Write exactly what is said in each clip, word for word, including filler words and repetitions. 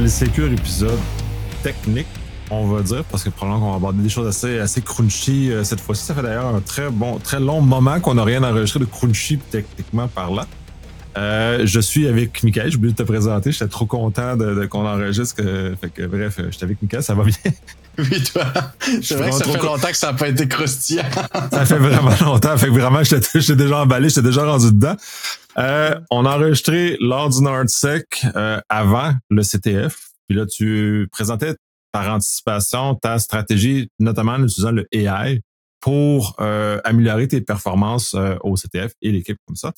L-Secure épisode technique, on va dire, parce que probablement qu'on va aborder des choses assez, assez crunchy euh, cette fois-ci. Ça fait d'ailleurs un très bon, très long moment qu'on n'a rien enregistré de crunchy techniquement parlant. Euh, je suis avec Mickaël, j'ai oublié de te présenter, j'étais trop content de, de qu'on enregistre. Que, fait que, bref, j'étais avec Mickaël, ça va bien? Oui, toi. C'est vrai que ça fait co- longtemps que ça n'a pas été croustillant. Ça fait vraiment longtemps, fait que vraiment, j'étais, j'étais déjà emballé, j'étais déjà rendu dedans. Euh, on a enregistré lors du NordSec euh, avant le C T F, puis là, tu présentais par anticipation ta stratégie, notamment en utilisant le A I pour euh, améliorer tes performances euh, au C T F et l'équipe comme ça.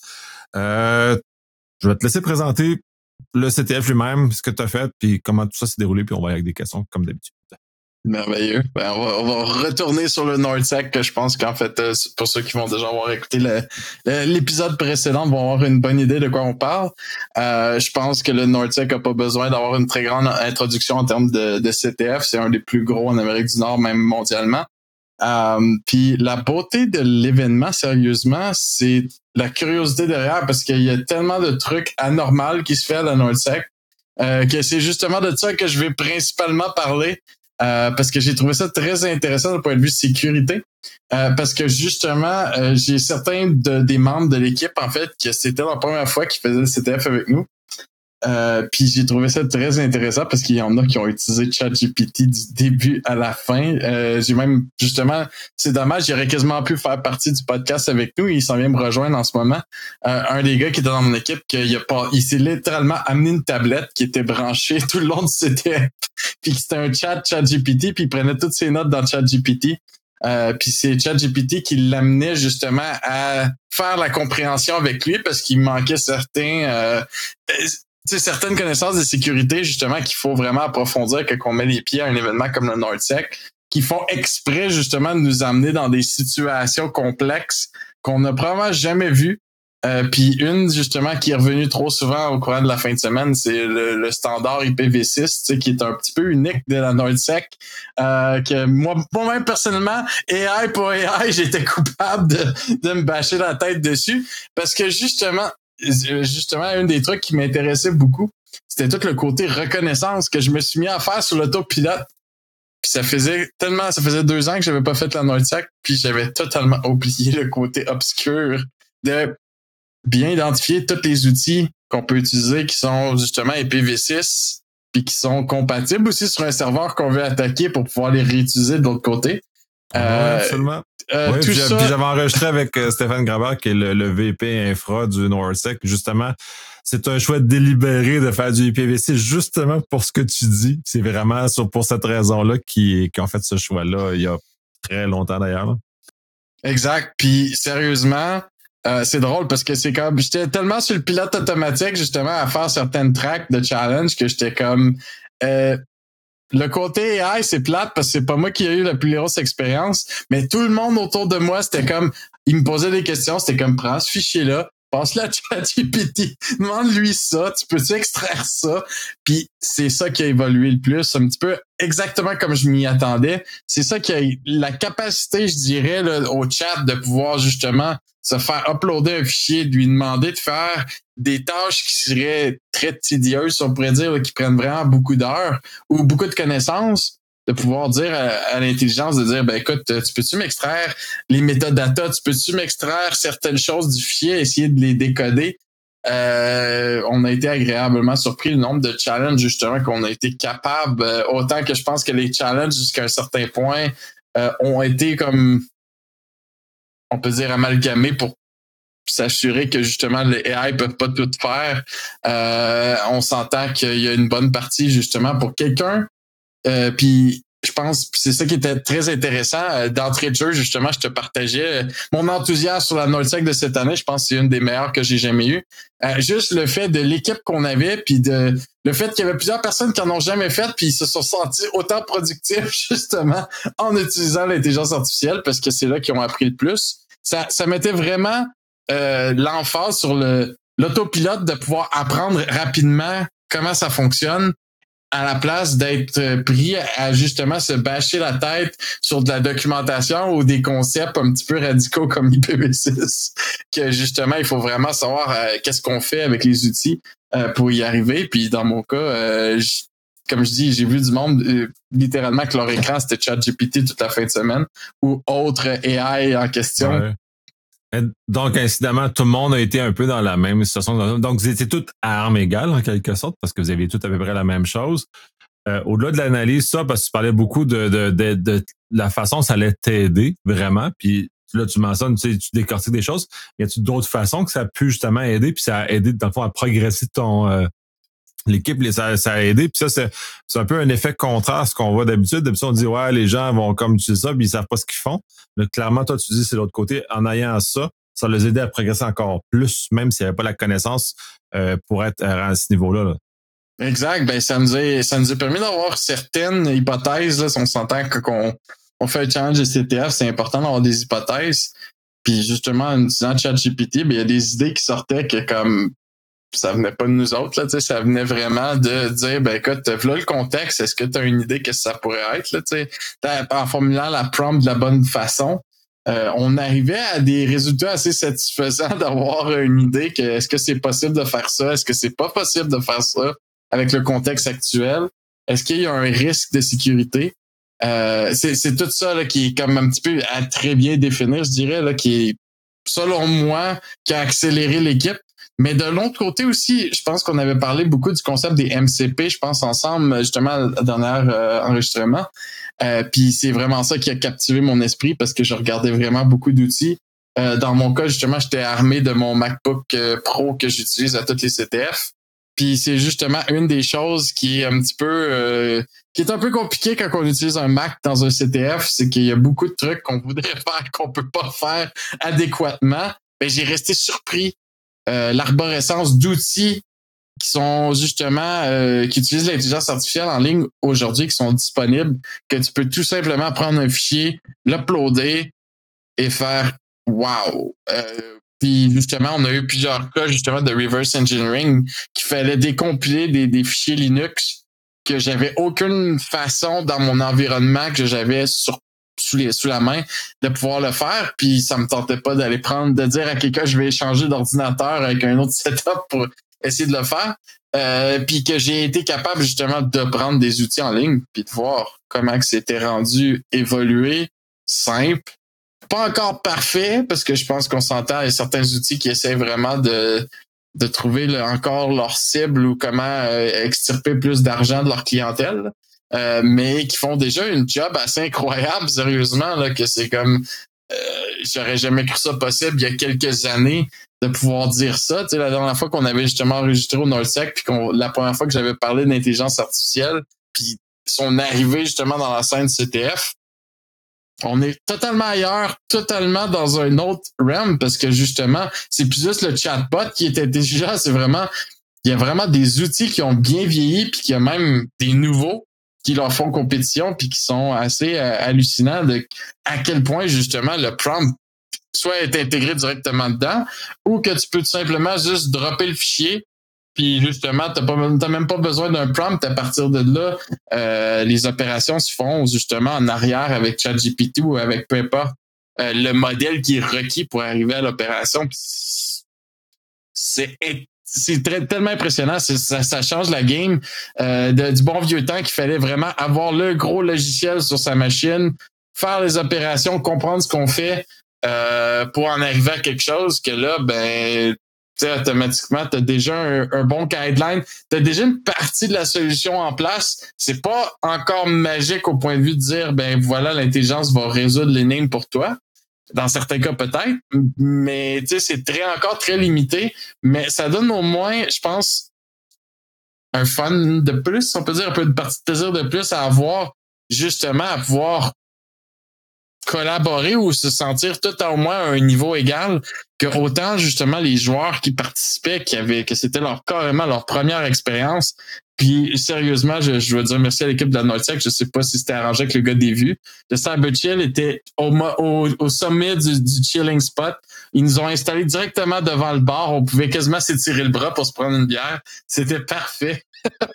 Euh, je vais te laisser présenter le C T F lui-même, ce que tu as fait, puis comment tout ça s'est déroulé, puis on va aller avec des questions comme d'habitude. Merveilleux. Ben, on, va, on va retourner sur le NordSec, que je pense qu'en fait, euh, pour ceux qui vont déjà avoir écouté le, le, l'épisode précédent, vont avoir une bonne idée de quoi on parle. Euh, je pense que le NordSec n'a pas besoin d'avoir une très grande introduction en termes de, de C T F. C'est un des plus gros en Amérique du Nord, même mondialement. Euh, puis la beauté de l'événement, sérieusement, c'est la curiosité derrière, parce qu'il y a tellement de trucs anormaux qui se fait à la NordSec, euh, que c'est justement de ça que je vais principalement parler. Euh, parce que j'ai trouvé ça très intéressant du point de vue sécurité. Euh, parce que justement, euh, j'ai certains de, des membres de l'équipe, en fait, que c'était la première fois qu'ils faisaient le C T F avec nous. Euh, puis j'ai trouvé ça très intéressant parce qu'il y en a qui ont utilisé ChatGPT du début à la fin. Euh, j'ai même, justement, c'est dommage, il aurait quasiment pu faire partie du podcast avec nous. Il s'en vient me rejoindre en ce moment. Euh, un des gars qui était dans mon équipe, qu'il a pas, il s'est littéralement amené une tablette qui était branchée tout le long du C T F. Puis c'était un chat ChatGPT, puis il prenait toutes ses notes dans ChatGPT. Euh, puis c'est ChatGPT qui l'amenait justement à faire la compréhension avec lui parce qu'il manquait certains... Euh, Tu sais, certaines connaissances de sécurité, justement, qu'il faut vraiment approfondir quand on met les pieds à un événement comme le NordSec, qui font exprès, justement, de nous amener dans des situations complexes qu'on n'a probablement jamais vues. Euh, puis une, justement, qui est revenue trop souvent au courant de la fin de semaine, c'est le, le standard I P v six, tu sais, qui est un petit peu unique de la NordSec. Euh, que moi, moi-même, personnellement, A I pour A I, j'étais coupable de, de me bâcher la tête dessus. Parce que, justement, justement, un des trucs qui m'intéressait beaucoup, c'était tout le côté reconnaissance que je me suis mis à faire sur l'autopilote. Puis ça faisait tellement, ça faisait deux ans que j'avais pas fait la NordSec, puis j'avais totalement oublié le côté obscur de bien identifier tous les outils qu'on peut utiliser qui sont justement I P v six, puis qui sont compatibles aussi sur un serveur qu'on veut attaquer pour pouvoir les réutiliser de l'autre côté. Euh, oui, absolument. Euh, oui, tout puis, ça... puis j'avais enregistré avec euh, Stéphane Graber, qui est le, le V P infra du NordSec. Justement, c'est un choix délibéré de faire du I P v six justement pour ce que tu dis. C'est vraiment sur, pour cette raison-là qu'ils qui ont fait ce choix-là il y a très longtemps d'ailleurs. Là. Exact. Puis sérieusement, euh, c'est drôle parce que c'est comme j'étais tellement sur le pilote automatique justement à faire certaines tracks de challenge que j'étais comme euh, le côté A I, c'est plate parce que c'est pas moi qui ai eu la plus grosse expérience, mais tout le monde autour de moi, c'était comme, il me posait des questions, c'était comme, prends ce fichier-là, passe-le à ChatGPT, demande-lui ça, tu peux-tu extraire ça? Puis c'est ça qui a évolué le plus, un petit peu exactement comme je m'y attendais. C'est ça qui a la capacité, je dirais, là, au chat de pouvoir justement se faire uploader un fichier, de lui demander de faire des tâches qui seraient très tedieuses, on pourrait dire, là, qui prennent vraiment beaucoup d'heures ou beaucoup de connaissances, de pouvoir dire à, à l'intelligence de dire, ben écoute, tu peux-tu m'extraire les métadatas, tu peux-tu m'extraire certaines choses du fichier, essayer de les décoder. Euh, on a été agréablement surpris le nombre de challenges justement qu'on a été capable, euh, autant que je pense que les challenges jusqu'à un certain point euh, ont été comme, on peut dire, amalgamés pour s'assurer que justement les A I peuvent pas tout faire. Euh, on s'entend qu'il y a une bonne partie justement pour quelqu'un. Euh, puis je pense que c'est ça qui était très intéressant. Euh, d'entrée de jeu, justement, je te partageais euh, mon enthousiasme sur la NordSec de cette année. Je pense que c'est une des meilleures que j'ai jamais eues. Euh, juste le fait de l'équipe qu'on avait, puis de le fait qu'il y avait plusieurs personnes qui en ont jamais fait, puis ils se sont sentis autant productifs justement en utilisant l'intelligence artificielle parce que c'est là qu'ils ont appris le plus. Ça, ça mettait vraiment euh, l'emphase sur le l'autopilote de pouvoir apprendre rapidement comment ça fonctionne, à la place d'être pris à justement se bâcher la tête sur de la documentation ou des concepts un petit peu radicaux comme I P v six, que justement, il faut vraiment savoir euh, qu'est-ce qu'on fait avec les outils euh, pour y arriver. Puis dans mon cas, euh, comme je dis, j'ai vu du monde euh, littéralement que leur écran c'était ChatGPT toute la fin de semaine ou autre A I en question. Ouais. Donc, incidemment, tout le monde a été un peu dans la même situation. Donc, vous étiez tous à armes égales, en quelque sorte, parce que vous aviez tous à peu près la même chose. Euh, au-delà de l'analyse, ça, parce que tu parlais beaucoup de, de, de, de la façon dont ça allait t'aider, vraiment. Puis là, tu mentionnes, tu sais, tu décortiques des choses. Y a-tu d'autres façons que ça a pu justement aider, puis ça a aidé, dans le fond, à progresser ton... Euh, l'équipe, ça, ça a aidé. Puis ça, c'est, c'est un peu un effet contraire à ce qu'on voit d'habitude. D'habitude, on dit, ouais, les gens vont comme utiliser ça, puis ils savent pas ce qu'ils font. Mais clairement, toi, tu dis, c'est l'autre côté. En ayant ça, ça les aidait à progresser encore plus, même s'il n'y avait pas la connaissance euh, pour être à ce niveau-là. Là. Exact. Ben, ça nous a, ça nous a permis d'avoir certaines hypothèses. Là, si on s'entend que qu'on on fait un challenge de C T F, c'est important d'avoir des hypothèses. Puis justement, en utilisant ChatGPT, ben, il y a des idées qui sortaient que comme ça venait pas de nous autres, là, tu sais, ça venait vraiment de dire, ben écoute, là le contexte, est-ce que tu as une idée que ça pourrait être, là, tu sais, en formulant la prompt de la bonne façon, euh, on arrivait à des résultats assez satisfaisants d'avoir une idée que est-ce que c'est possible de faire ça, est-ce que c'est pas possible de faire ça avec le contexte actuel, est-ce qu'il y a un risque de sécurité, euh, c'est, c'est tout ça là, qui est comme un petit peu à très bien définir, je dirais, là, qui est, selon moi, qui a accéléré l'équipe. Mais de l'autre côté aussi, je pense qu'on avait parlé beaucoup du concept des M C P, je pense, ensemble, justement, le dernier euh, enregistrement. Euh, Puis c'est vraiment ça qui a captivé mon esprit parce que je regardais vraiment beaucoup d'outils. Euh, dans mon cas, justement, j'étais armé de mon MacBook euh, Pro que j'utilise à toutes les C T F. Puis c'est justement une des choses qui est un petit peu... Euh, qui est un peu compliqué quand on utilise un Mac dans un C T F, c'est qu'il y a beaucoup de trucs qu'on voudrait faire qu'on peut pas faire adéquatement. Ben, j'ai resté surpris. Euh, l'arborescence d'outils qui sont justement euh, qui utilisent l'intelligence artificielle en ligne aujourd'hui, qui sont disponibles, que tu peux tout simplement prendre un fichier, l'uploader et faire wow. Euh, puis justement, on a eu plusieurs cas justement de reverse engineering qui fallait décompiler des, des fichiers Linux que j'avais aucune façon dans mon environnement que j'avais sur sous les sous la main de pouvoir le faire, puis ça me tentait pas d'aller prendre de dire à quelqu'un je vais échanger d'ordinateur avec un autre setup pour essayer de le faire, euh, puis que j'ai été capable justement de prendre des outils en ligne puis de voir comment que c'était rendu évolué, simple, pas encore parfait parce que je pense qu'on s'entend à certains outils qui essaient vraiment de de trouver le, encore leur cible ou comment euh, extirper plus d'argent de leur clientèle. Euh, mais qui font déjà une job assez incroyable, sérieusement, là, que c'est comme euh, j'aurais jamais cru ça possible il y a quelques années de pouvoir dire ça. Tu sais, la dernière fois qu'on avait justement enregistré au NordSec, puis qu'on la première fois que j'avais parlé d'intelligence artificielle, puis son arrivée justement dans la scène C T F, on est totalement ailleurs, totalement dans un autre realm, parce que justement, c'est plus juste le chatbot qui est intelligent, c'est vraiment, il y a vraiment des outils qui ont bien vieilli, puis qu'il y a même des nouveaux qui leur font compétition puis qui sont assez euh, hallucinants de à quel point justement le prompt soit est intégré directement dedans ou que tu peux tout simplement juste dropper le fichier puis justement t'as pas t'as même pas besoin d'un prompt. À partir de là euh, les opérations se font justement en arrière avec ChatGPT ou avec peu importe euh, le modèle qui est requis pour arriver à l'opération. C'est c'est très, tellement impressionnant. C'est, ça, ça change la game euh, de, du bon vieux temps qu'il fallait vraiment avoir le gros logiciel sur sa machine, faire les opérations, comprendre ce qu'on fait euh, pour en arriver à quelque chose que là, ben, tu sais, automatiquement, tu as déjà un, un bon guideline. Tu as déjà une partie de la solution en place. C'est pas encore magique au point de vue de dire, ben voilà, l'intelligence va résoudre l'énigme pour toi. Dans certains cas, peut-être, mais tu sais, c'est très encore très limité. Mais ça donne au moins, je pense, un fun de plus, on peut dire un peu de partie de plaisir de plus à avoir, justement, à pouvoir collaborer ou se sentir tout au moins à un niveau égal que autant justement les joueurs qui participaient, qui avaient, que c'était leur carrément leur première expérience. Puis sérieusement, je, je veux dire merci à l'équipe de la NordSec. Je sais pas si c'était arrangé avec le gars des vues. Le CyberChill était au, au, au sommet du, du chilling spot. Ils nous ont installés directement devant le bar. On pouvait quasiment s'étirer le bras pour se prendre une bière. C'était parfait.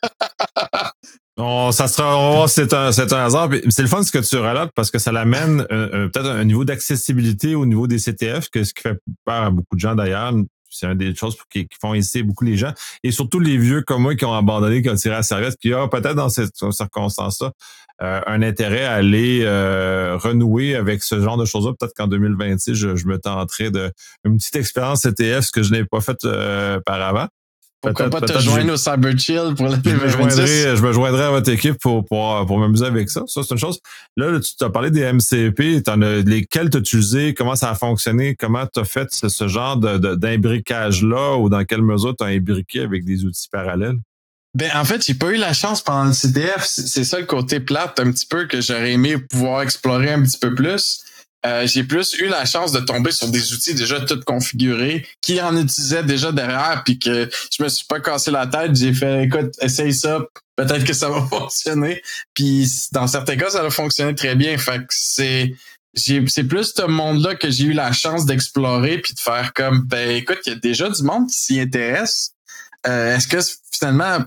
On, ça sera, on va voir si c'est un, c'est un hasard. C'est le fun ce que tu relates parce que ça l'amène euh, euh, peut-être un niveau d'accessibilité au niveau des C T F, que ce qui fait peur à beaucoup de gens d'ailleurs. c'est une des choses qui, qui font hésiter beaucoup les gens. Et surtout les vieux comme moi qui ont abandonné, qui ont tiré à la serviette, qui ont peut-être dans cette circonstance-là euh, un intérêt à aller euh, renouer avec ce genre de choses-là. Peut-être qu'en deux mille vingt-six, je, je me tenterai de une petite expérience C T F, ce que je n'ai pas fait euh, par avant. Pourquoi pas te joindre au Cyber Chill pour l'année deux mille vingt-six? Je me joindrai, je me joindrai à votre équipe pour, pour, pour m'amuser avec ça. Ça, c'est une chose. Là, là tu t'as parlé des M C P. T'en as, lesquels t'as utilisé? Comment ça a fonctionné? Comment t'as fait ce, ce genre de, de, d'imbriquage-là ou dans quelle mesure t'as imbriqué avec des outils parallèles? Ben, en fait, j'ai pas eu la chance pendant le C T F. C'est ça le côté plate un petit peu que j'aurais aimé pouvoir explorer un petit peu plus. Euh, j'ai plus eu la chance de tomber sur des outils déjà tout configurés, qui en utilisaient déjà derrière, puis que je me suis pas cassé la tête. J'ai fait, écoute, essaye ça, peut-être que ça va fonctionner. Puis dans certains cas, ça a fonctionné très bien. Fait que c'est, j'ai, c'est plus ce monde-là que j'ai eu la chance d'explorer, puis de faire comme, ben écoute, il y a déjà du monde qui s'y intéresse. Euh, est-ce que finalement,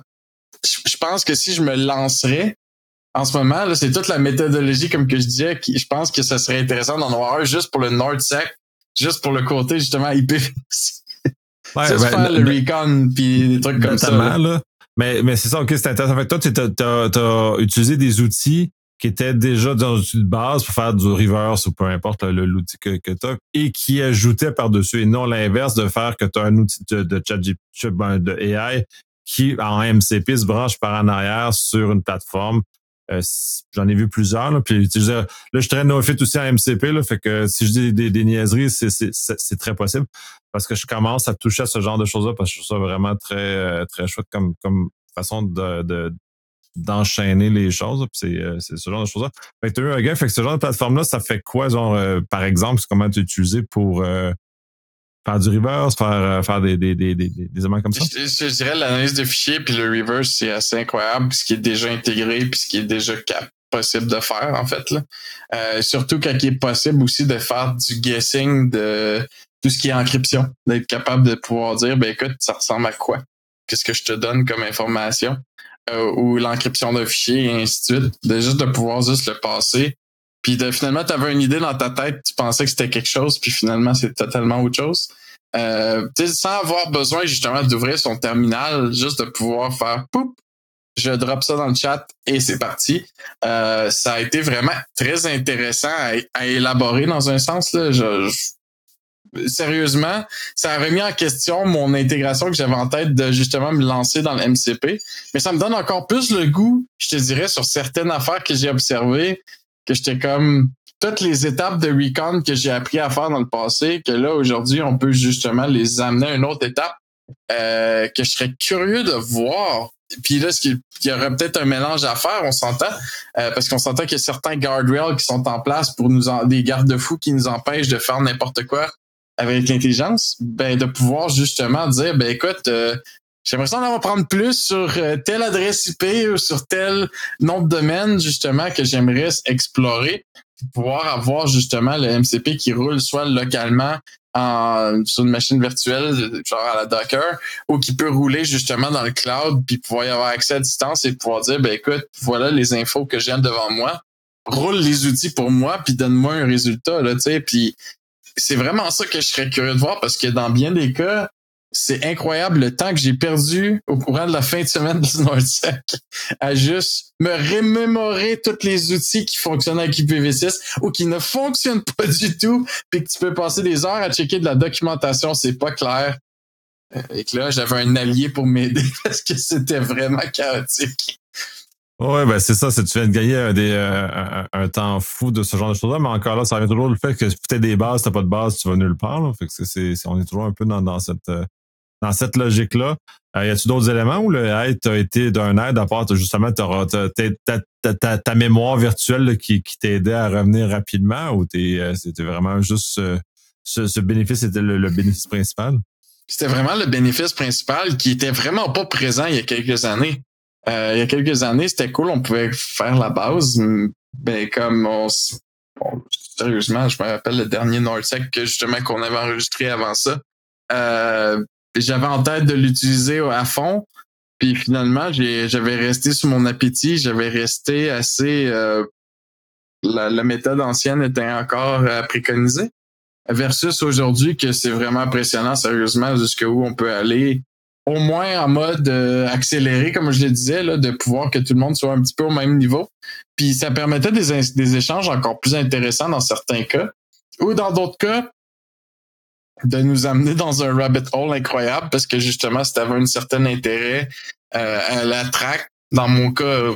je pense que si je me lancerais en ce moment, là, c'est toute la méthodologie, comme que je disais, qui, je pense que ça serait intéressant d'en avoir un juste pour le NordSec, juste pour le côté, justement, I P v six. Ouais, ça, ben, faire le, le recon, puis des trucs comme ça. Là. Là. Mais, mais c'est ça, ok, c'est intéressant. Fait que toi, tu as utilisé des outils qui étaient déjà dans l'outil de base pour faire du reverse ou peu importe là, l'outil que, que tu as, et qui ajoutaient par-dessus, et non l'inverse de faire que tu as un outil de, de chat G P T, de A I, qui, en M C P, se branche par en arrière sur une plateforme. Euh, j'en ai vu plusieurs, là, puis je là, je traîne NoFit aussi en M C P, là, fait que si je dis des, des niaiseries, c'est, c'est, c'est très possible, parce que je commence à toucher à ce genre de choses-là, parce que je trouve ça vraiment très, très chouette comme, comme façon de, de, d'enchaîner les choses, puis c'est, c'est ce genre de choses-là. Fait que t'as eu un gars, fait que ce genre de plateforme-là, ça fait quoi, genre, euh, par exemple, comment tu utilises pour euh, faire du reverse, faire, faire des, des, des, des, des éléments comme ça? Je, je, je dirais l'analyse de fichiers puis le reverse, c'est assez incroyable, ce qui est déjà intégré puis ce qui est déjà cap- possible de faire, en fait. Là. Euh, surtout quand il est possible aussi de faire du guessing de tout ce qui est encryption, d'être capable de pouvoir dire, ben écoute, ça ressemble à quoi? Qu'est-ce que je te donne comme information? Euh, ou l'encryption de fichiers et ainsi de suite. De juste de pouvoir juste le passer. Puis de finalement, tu avais une idée dans ta tête, tu pensais que c'était quelque chose, puis finalement, c'est totalement autre chose. Euh, sans avoir besoin justement d'ouvrir son terminal, juste de pouvoir faire poup, je drop ça dans le chat et c'est parti. Euh, ça a été vraiment très intéressant à, à élaborer dans un sens. Là. Je, je, sérieusement, ça a remis en question mon intégration que j'avais en tête de justement me lancer dans le M C P. Mais ça me donne encore plus le goût, je te dirais, sur certaines affaires que j'ai observées, que j'étais comme toutes les étapes de recon que j'ai appris à faire dans le passé, que là, aujourd'hui, on peut justement les amener à une autre étape, euh, que je serais curieux de voir. Puis là, ce qu'il il y aurait peut-être un mélange à faire, on s'entend, euh, parce qu'on s'entend qu'il y a certains guardrails qui sont en place pour nous en, des garde-fous qui nous empêchent de faire n'importe quoi avec l'intelligence, ben de pouvoir justement dire, ben écoute, euh, j'aimerais ça en prendre plus sur euh, telle adresse I P ou sur tel nom de domaine, justement, que j'aimerais explorer, pour pouvoir avoir justement le M C P qui roule soit localement en, sur une machine virtuelle, genre à la Docker, ou qui peut rouler justement dans le cloud, puis pouvoir y avoir accès à distance et pouvoir dire, ben écoute, voilà les infos que j'ai devant moi, roule les outils pour moi, puis donne-moi un résultat, là, tu sais, puis c'est vraiment ça que je serais curieux de voir, parce que dans bien des cas, c'est incroyable le temps que j'ai perdu au courant de la fin de semaine du NordSec à juste me remémorer tous les outils qui fonctionnent avec I P v six ou qui ne fonctionnent pas du tout, puis que tu peux passer des heures à checker de la documentation, c'est pas clair. Et que là, j'avais un allié pour m'aider parce que c'était vraiment chaotique. Ouais, ben c'est ça, c'est tu viens de gagner un, des, un, un temps fou de ce genre de choses-là, mais encore là, ça revient toujours le fait que peut-être des bases, t'as pas de base, tu vas nulle part. Là. Fait que c'est, c'est, on est toujours un peu dans, dans cette dans cette logique-là. Euh, y a-tu d'autres éléments où le aide t'a été d'un aide à part justement ta, ta, ta, ta, ta mémoire virtuelle là, qui, qui t'aidait à revenir rapidement ou t'es, euh, c'était vraiment juste euh, ce, ce bénéfice était le, le bénéfice principal? C'était vraiment le bénéfice principal qui était vraiment pas présent il y a quelques années. Euh, il y a quelques années, c'était cool, on pouvait faire la base, ben comme on, on sérieusement, je me rappelle le dernier NordSec que justement qu'on avait enregistré avant ça. Euh, j'avais en tête de l'utiliser à fond, puis finalement, j'ai, j'avais resté sur mon appétit, j'avais resté assez... Euh, la, la méthode ancienne était encore euh, préconisée. versus aujourd'hui que c'est vraiment impressionnant, sérieusement, jusqu'où on peut aller, au moins en mode euh, accéléré, comme je le disais, là, de pouvoir que tout le monde soit un petit peu au même niveau. Puis ça permettait des, des échanges encore plus intéressants dans certains cas, ou dans d'autres cas, de nous amener dans un rabbit hole incroyable, parce que justement, si tu avais un certain intérêt euh, à la track, dans mon cas, euh,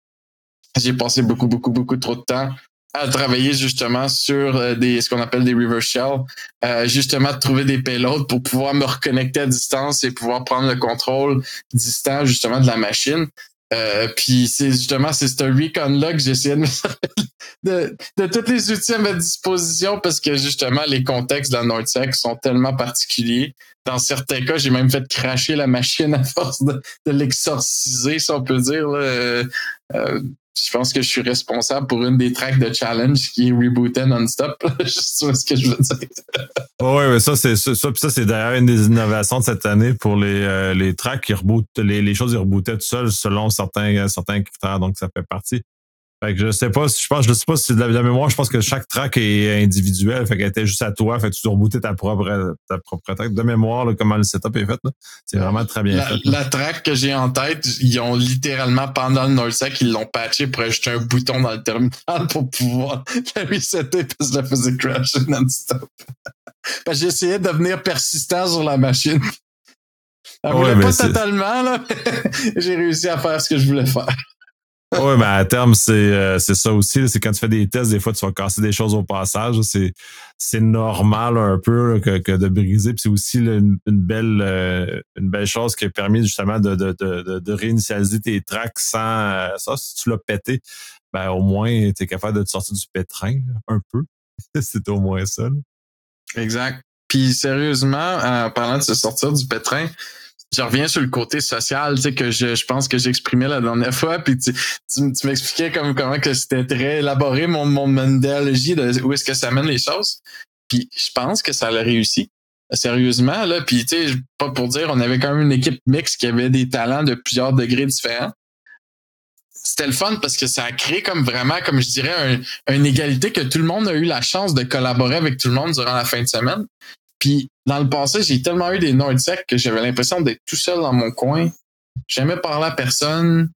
j'ai passé beaucoup, beaucoup, beaucoup trop de temps à travailler justement sur euh, des ce qu'on appelle des reverse shell, euh, justement de trouver des payloads pour pouvoir me reconnecter à distance et pouvoir prendre le contrôle distant justement de la machine. Euh, puis c'est justement c'est ce recon-là que j'essayais de, de de tous les outils à ma disposition, parce que justement les contextes dans NordSec sont tellement particuliers. Dans certains cas, j'ai même fait cracher la machine à force de, de l'exorciser, si on peut dire. Là. Euh, euh, je pense que je suis responsable pour une des tracks de challenge qui est rebooté non-stop. Je sais ce que je veux dire. Oh oui, mais ça, c'est ça, ça, ça c'est d'ailleurs une des innovations de cette année pour les, euh, les tracks qui rebootent, les, les choses ils rebootaient tout seuls selon certains, certains critères, donc ça fait partie. Fait que je sais pas, je pense, je sais pas si c'est de la, de la mémoire, je pense que chaque track est individuel, fait qu'elle était juste à toi, fait que tu dois rebooter ta propre, ta propre track. De mémoire, là, comment le setup est fait, là, c'est vraiment très bien la, fait. Là. La track que j'ai en tête, ils ont littéralement, pendant le NordSec, ils l'ont patché pour ajouter un bouton dans le terminal pour pouvoir la resetter parce que je la faisais crasher non-stop. Parce que j'essayais de devenir persistant sur la machine. Elle ouais, voulait pas c'est... totalement, là. J'ai réussi à faire ce que je voulais faire. Oui, mais à terme, c'est euh, c'est ça aussi. C'est quand tu fais des tests, des fois, tu vas casser des choses au passage. C'est c'est normal un peu que, que de briser. Puis c'est aussi là, une, une belle euh, une belle chose qui a permis justement de, de, de, de réinitialiser tes tracks sans euh, ça. Si tu l'as pété, ben au moins, tu es capable de te sortir du pétrin là, un peu. C'est au moins ça. Là. Exact. Puis sérieusement, en parlant de se sortir du pétrin, je reviens sur le côté social, tu sais, que je, je pense que j'exprimais la dernière fois, puis tu, tu, tu m'expliquais comme comment que c'était très élaboré mon, mon méthodologie de où est-ce que ça mène les choses. Puis je pense que ça a réussi. Sérieusement, là, puis tu sais, pas pour dire, on avait quand même une équipe mixte qui avait des talents de plusieurs degrés différents. C'était le fun parce que ça a créé comme vraiment, comme je dirais, un, une égalité que tout le monde a eu la chance de collaborer avec tout le monde durant la fin de semaine. Puis, dans le passé, j'ai tellement eu des NordSec que j'avais l'impression d'être tout seul dans mon coin. Jamais parlé à personne.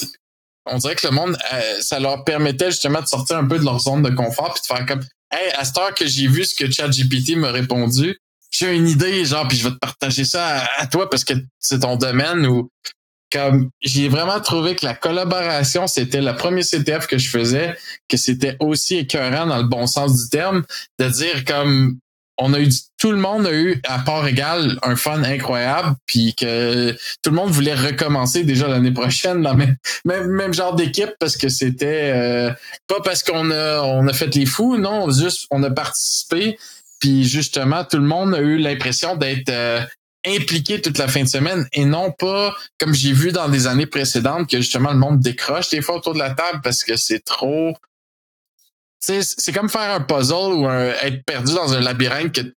On dirait que le monde, euh, ça leur permettait justement de sortir un peu de leur zone de confort puis de faire comme, hey, à cette heure que j'ai vu ce que ChatGPT m'a répondu, j'ai une idée, genre, puis je vais te partager ça à, à toi parce que c'est ton domaine. Ou comme j'ai vraiment trouvé que la collaboration, c'était le premier C T F que je faisais, que c'était aussi écœurant dans le bon sens du terme, de dire comme on a eu tout le monde a eu à part égale un fun incroyable, puis que tout le monde voulait recommencer déjà l'année prochaine dans le même, même, même genre d'équipe parce que c'était euh, pas parce qu'on a on a fait les fous, non, juste on a participé, puis justement tout le monde a eu l'impression d'être euh, impliqué toute la fin de semaine et non pas comme j'ai vu dans des années précédentes que justement le monde décroche des fois autour de la table parce que c'est trop. T'sais, c'est comme faire un puzzle ou un, être perdu dans un labyrinthe que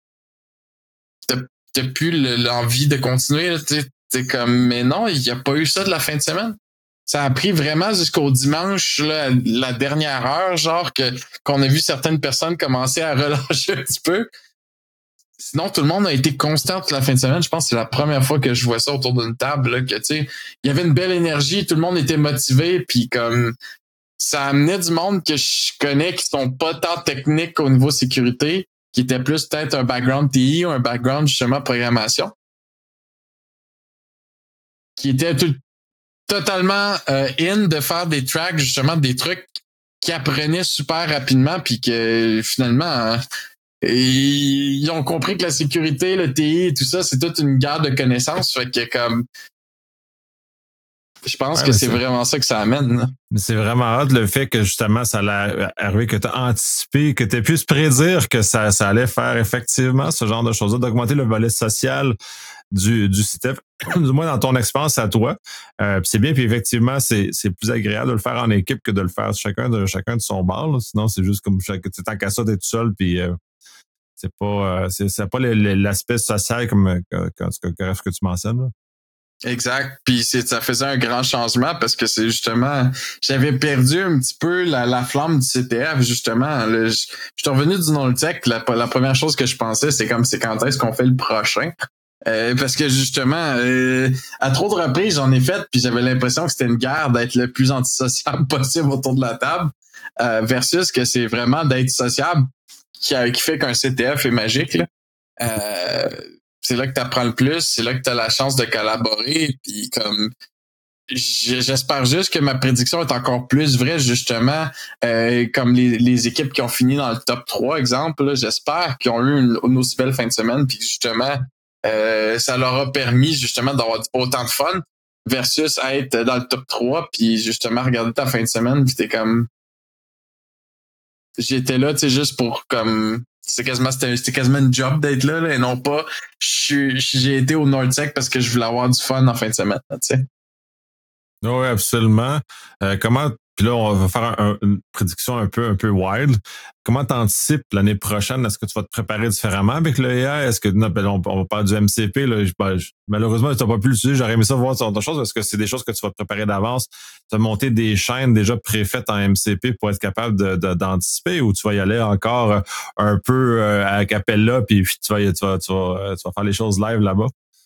t'as, t'as plus l'envie de continuer. T'sais, t'es comme, mais non, il n'y a pas eu ça de la fin de semaine. Ça a pris vraiment jusqu'au dimanche, là, la dernière heure, genre que qu'on a vu certaines personnes commencer à relâcher un petit peu. Sinon, tout le monde a été constant toute la fin de semaine. Je pense que c'est la première fois que je vois ça autour d'une table, là, que tu sais, il y avait une belle énergie, tout le monde était motivé, puis comme ça amenait du monde que je connais qui sont pas tant techniques au niveau sécurité, qui était plus peut-être un background T I ou un background justement programmation, qui était tout, totalement euh, in de faire des tracks, justement des trucs qui apprenaient super rapidement, puis que finalement hein, ils ont compris que la sécurité, le T I et tout ça, c'est toute une guerre de connaissances, fait que comme je pense ouais, que c'est, c'est vraiment ça que ça amène. Là. Mais c'est vraiment hâte le fait que justement ça allait arriver, que tu as anticipé, que tu aies pu se prédire que ça, ça allait faire effectivement ce genre de choses-là, d'augmenter le volet social du, du site, du moins dans ton expérience à toi. Euh, puis c'est bien, puis effectivement, c'est, c'est plus agréable de le faire en équipe que de le faire chacun de chacun de son bord. Là. Sinon, c'est juste comme chaque, tant qu'à ça d'être seul, puis euh, c'est pas euh, c'est, c'est pas l'aspect social comme que, que, que, que tu mentionnes. Là. Exact. Puis c'est, ça faisait un grand changement parce que c'est justement, j'avais perdu un petit peu la, la flamme du C T F, justement. Le, je, je suis revenu du Nortec, la, la première chose que je pensais, c'est comme, c'est quand est-ce qu'on fait le prochain? Euh, parce que justement, euh, à trop de reprises, j'en ai fait, puis j'avais l'impression que c'était une guerre d'être le plus antisociable possible autour de la table, euh, versus que c'est vraiment d'être sociable qui, a, qui fait qu'un C T F est magique, là. Euh, c'est là que tu apprends le plus, c'est là que tu as la chance de collaborer, puis comme j'espère juste que ma prédiction est encore plus vraie, justement, euh, comme les, les équipes qui ont fini dans le top trois, exemple, là, j'espère qu'ils ont eu une, une aussi belle fin de semaine, puis justement, euh, ça leur a permis justement d'avoir autant de fun versus être dans le top trois, puis justement regarder ta fin de semaine, puis t'es comme... J'étais là, tu sais, juste pour comme... C'est quasiment, c'était, c'était quasiment une job d'être là, là et non pas j'ai été au Nortec parce que je voulais avoir du fun en fin de semaine, tu sais. Oui, absolument. Euh, comment, puis là, on va faire un, un, une prédiction un peu un peu wild. Comment t'anticipes l'année prochaine? Est-ce que tu vas te préparer différemment avec l'E A? Est-ce que non, ben, on, on va parler du M C P? Là, je, ben, je, malheureusement, tu n'as pas pu l'utiliser. J'aurais aimé ça voir sur autre chose. Est-ce que c'est des choses que tu vas te préparer d'avance? Tu vas monter des chaînes déjà préfaites en M C P pour être capable de, de, d'anticiper ou tu vas y aller encore un peu euh, à capella puis, puis tu vas, tu vas, tu vas, tu vas faire les choses live là-bas?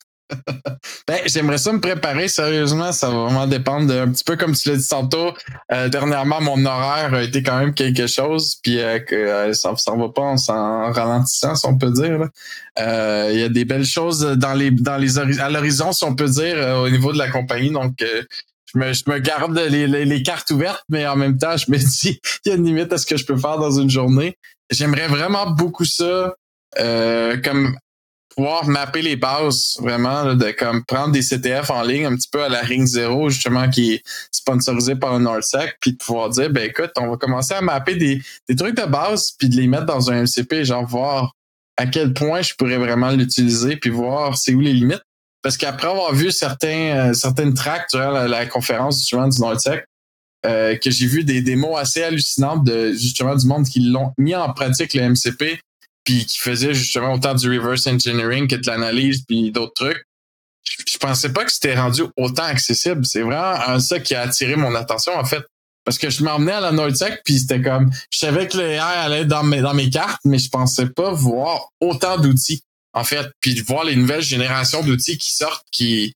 Ben, j'aimerais ça me préparer, sérieusement, ça va vraiment dépendre de, un petit peu comme tu l'as dit tantôt. Euh, dernièrement, mon horaire a été quand même quelque chose, puis euh, que euh, ça ne va pas en s'en ralentissant, si on peut dire. Il euh, y a des belles choses dans les dans les à l'horizon, si on peut dire, euh, au niveau de la compagnie. Donc euh, je me, je me garde les, les, les cartes ouvertes, mais en même temps, je me dis il y a une limite à ce que je peux faire dans une journée. J'aimerais vraiment beaucoup ça, euh, comme pouvoir mapper les bases, vraiment, là, de comme prendre des C T F en ligne un petit peu à la Ring Zero, justement, qui est sponsorisé par un Nortec, puis de pouvoir dire, ben écoute, on va commencer à mapper des, des trucs de base, puis de les mettre dans un M C P, genre voir à quel point je pourrais vraiment l'utiliser, puis voir c'est où les limites. Parce qu'après avoir vu certains euh, certaines tracks durant la, la conférence justement du Nortec, euh, que j'ai vu des démos assez hallucinantes de justement du monde qui l'ont mis en pratique le M C P, puis qui faisait justement autant du reverse engineering que de l'analyse puis d'autres trucs. Je, je pensais pas que c'était rendu autant accessible. C'est vraiment ça qui a attiré mon attention, en fait. Parce que je m'emmenais à la Nortec, puis c'était comme... Je savais que le A I allait dans mes, dans mes cartes, mais je pensais pas voir autant d'outils, en fait. Puis voir les nouvelles générations d'outils qui sortent, qui...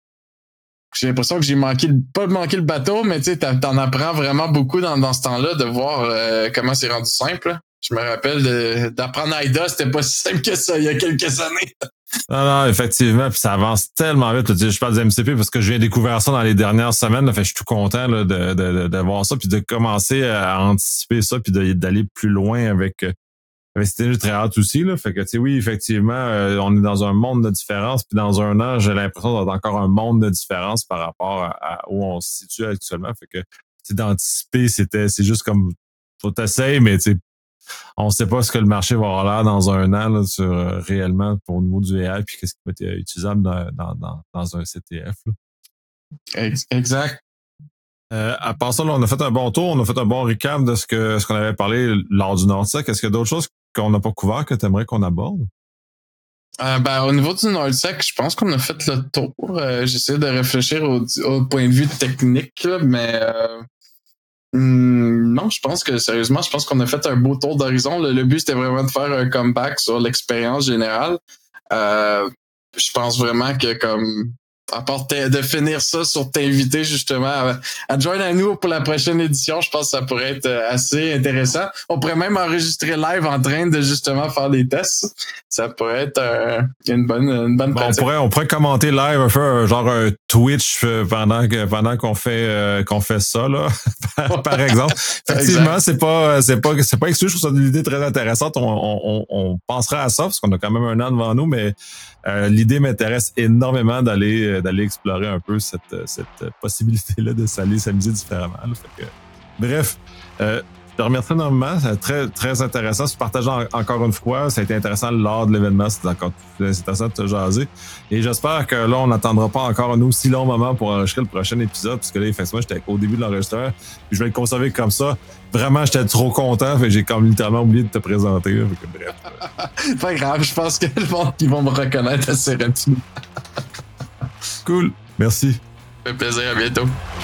J'ai l'impression que j'ai manqué, pas manqué le bateau, mais tu sais, t'en apprends vraiment beaucoup dans, dans ce temps-là, de voir euh, comment c'est rendu simple, là. Je me rappelle de, d'apprendre I D A, c'était pas si simple que ça il y a quelques années. Non, non, effectivement, puis ça avance tellement vite. Je parle du M C P parce que je viens découvrir ça dans les dernières semaines. Là, fait, je suis tout content là, de, de, de, de voir ça, puis de commencer à anticiper ça, puis de, d'aller plus loin avec. avec c'était j'ai très hâte aussi. Là, fait que tu sais, oui, effectivement, euh, on est dans un monde de différence, puis dans un an, j'ai l'impression d'être encore un monde de différence par rapport à, à où on se situe actuellement. Fait que d'anticiper, c'était c'est juste comme faut t'essayer, mais tu sais. On ne sait pas ce que le marché va avoir l'air dans un an là, sur, euh, réellement pour au niveau du A I puis qu'est-ce qui va être utilisable dans, dans, dans, dans un C T F. Là. Exact. Euh, à part ça, là, on a fait un bon tour, on a fait un bon recap de ce que ce qu'on avait parlé lors du Nortec. Est-ce qu'il y a d'autres choses qu'on n'a pas couvert que tu aimerais qu'on aborde? Euh, ben, au niveau du Nortec, je pense qu'on a fait le tour. Euh, j'essaie de réfléchir au, au point de vue technique, là, mais euh, hum, non, je pense que sérieusement, je pense qu'on a fait un beau tour d'horizon. Le, le but, c'était vraiment de faire un comeback sur l'expérience générale. Euh, je pense vraiment que comme à part de finir ça sur t'inviter justement à, à joindre à nous pour la prochaine édition, je pense que ça pourrait être assez intéressant. On pourrait même enregistrer live en train de justement faire des tests. Ça pourrait être euh, une bonne une bonne bon, pratique. On pourrait on pourrait commenter live un peu genre un Twitch pendant que pendant qu'on fait euh, qu'on fait ça là par, par exemple. Effectivement, c'est pas c'est pas c'est pas exclu, je trouve ça une idée très intéressante. On, on, on pensera à ça parce qu'on a quand même un an devant nous, mais euh, l'idée m'intéresse énormément d'aller d'aller explorer un peu cette cette possibilité-là de s'aller s'amuser différemment. Là. Fait que, bref, euh, je te remercie énormément. C'est très, très intéressant. Se partageant encore une fois. Ça a été intéressant lors de l'événement. C'était encore c'est intéressant de te jaser. Et j'espère que là, on n'attendra pas encore un aussi long moment pour enregistrer le prochain épisode. Parce que là, effectivement, j'étais au début de l'enregistrement. Puis je vais le conserver comme ça. Vraiment, j'étais trop content. Fait que j'ai comme littéralement oublié de te présenter. Fait que, bref. Pas grave. Je pense que le monde, ils vont me reconnaître assez rapidement. Cool. Merci. Ça fait plaisir, à bientôt.